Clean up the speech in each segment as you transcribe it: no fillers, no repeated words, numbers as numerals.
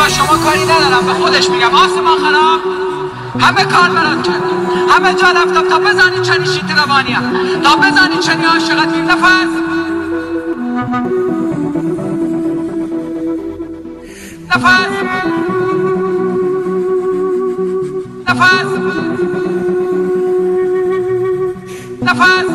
با شما کاری ندارم، به خودش میگم آسمان خراب همه کار برات کردم، همه جا رفتم تا بزنی چنی شیط روانیم، تا بزنی چنی عاشقت بیم. نفس نفس نفس نفس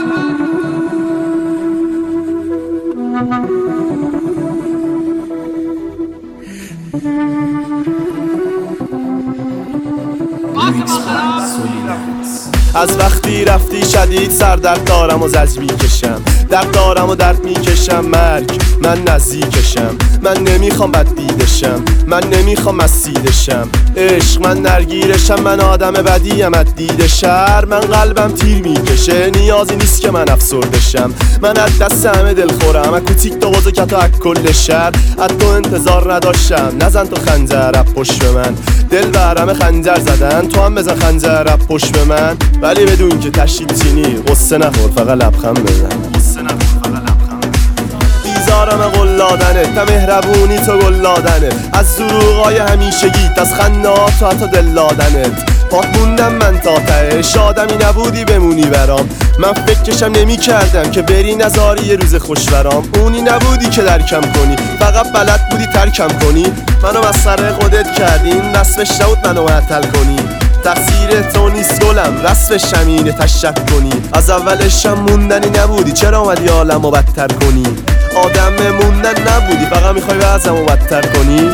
از وقتی رفتی شدید سردرد دارم و زج میکشم، درد دارم و درد میکشم، مرگ من نزدیکشم، من نمیخوام بد دیدشم، من نمیخوام مسیدشم، عشق من نرگیرشم، من آدم بدیم از دید شهر، من قلبم تیر میکشه، نیازی نیست که من افسردشم، من از دست همه دل خورم، اکو تیک تا وزو کتو از کل شهر، از تو انتظار نداشتم، نزن تو خنجر اب پشت به من، دل برمه خنجر زدن، تو هم بزن خنجر اب پشت به من، ولی بدون که تشدید چینی قصه نخور فقط لبخند بزن، قصه نخور فقط لبخند بزن. بیزارم قلادنت، نه مهربونی تو گلادنت، از دروغای همیشگیت، از خندات و حتی دل دادنت، پاک موندم من تا تهش، آدمی نبودی بمونی برام، من فکرشم نمی کردم که بری نزاری یه روز خوش برام، اونی نبودی که درکم کنی، فقط بلد بودی ترکم کنی، منو مسخره خودت کردین، رسمش نبود منو معطل کنی، تقصیر تو نیست گلم، رسمش همینه تشک کنی، از اولشم موندنی نبودی، چرا اومدی عالمو بدتر کنی، آدم موندن نبودی، فقط میخوای وضعمو بدتر کنی.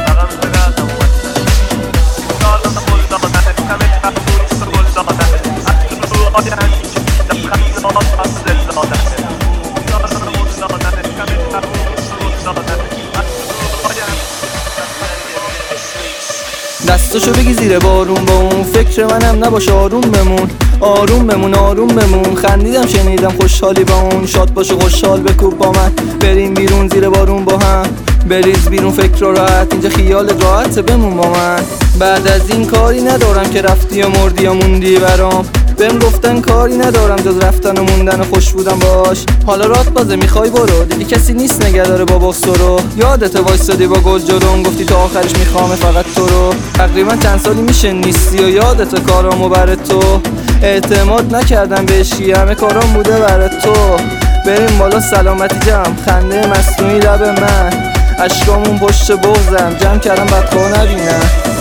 دستاشو بگی زیر بارون با اون، فکر منم نباش آروم بمون، آروم بمون آروم بمون، خندیدم شنیدم خوشحالی با اون، شاد باش و خوشحال بکوب با من، بریم بیرون زیر بارون با هم، بریز بیرون فکر و راحت، اینجا خیال راحت بمون با من، بعد از این کاری ندارم که رفتی و مردی و موندی برام، بهم گفتن کاری ندارم جز رفتن و موندن و خوش بودم باش، حالا رات بازه میخوای برو، دیگه کسی نیست نگه داره با بخص رو، یادت وایسادی با گل جلوم گفتی تا آخرش میخوام فقط تو رو، تقریبا چند سالی میشه نیستی و یادت کارامو برای تو، اعتماد نکردم بهشی، همه کارام بوده برای تو، بریم بالا سلامتی جمع، خنده مصنوعی لب من، اشکامون پشت بغضم، جمع کردم بدخواه نبینم.